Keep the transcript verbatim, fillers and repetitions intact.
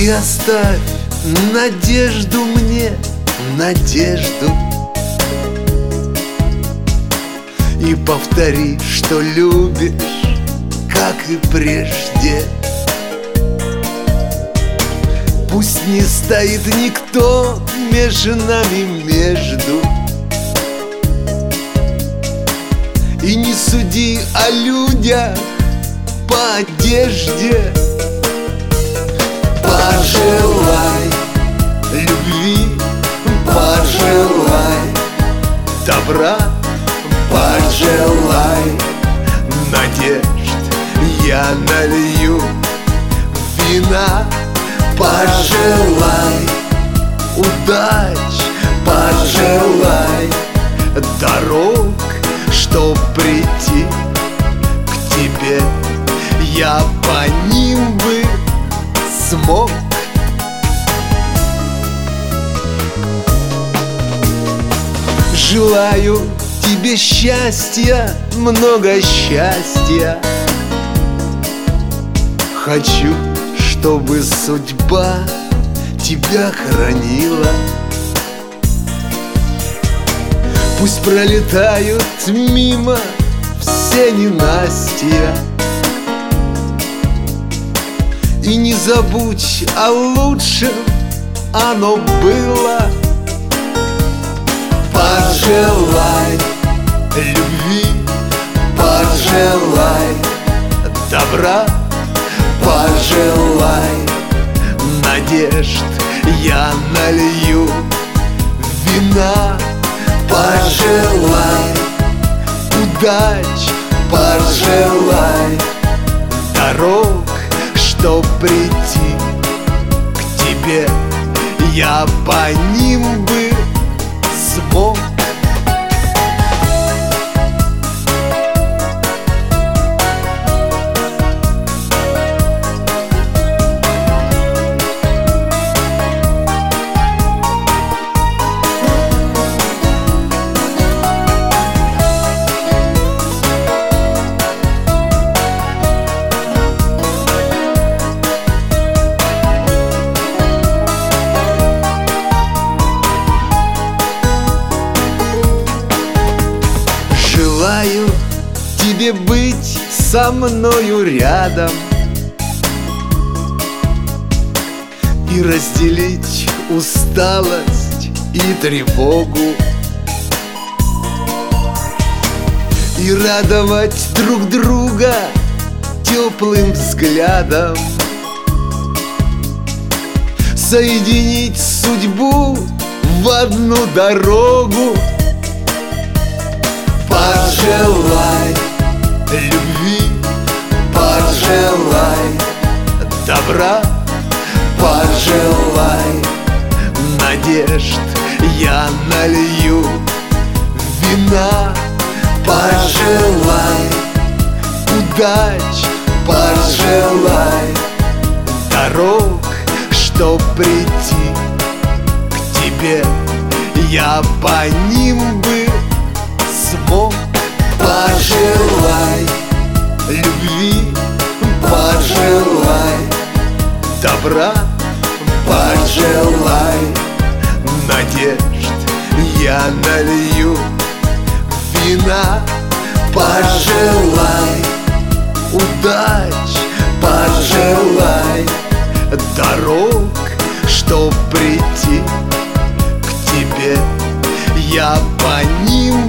И оставь надежду мне, надежду, и повтори, что любишь, как и прежде. Пусть не стоит никто между нами между, и не суди о людях по одежде. Пожелай любви, пожелай добра, пожелай надежд, я налью вина. Пожелай удач, пожелай дорог, чтоб прийти к тебе, я по ним бы смог. Желаю тебе счастья, много счастья. Хочу, чтобы судьба тебя хранила. Пусть пролетают мимо все ненастья, и не забудь о лучшем, оно было. Пожелай любви, пожелай добра, пожелай надежд, я налью вина. Пожелай удач, пожелай дорог, чтоб прийти к тебе, я по ним бы смог. Желаю тебе быть со мною рядом и разделить усталость и тревогу, и радовать друг друга теплым взглядом, соединить судьбу в одну дорогу. Пожелай любви, пожелай добра, пожелай надежд, я налью вина. Пожелай удач, пожелай дорог, чтоб прийти к тебе, я по ним бы смог. Пожелай любви, пожелай добра, пожелай надежд, я налью вина. Пожелай удач, пожелай дорог, чтоб прийти к тебе, я по ним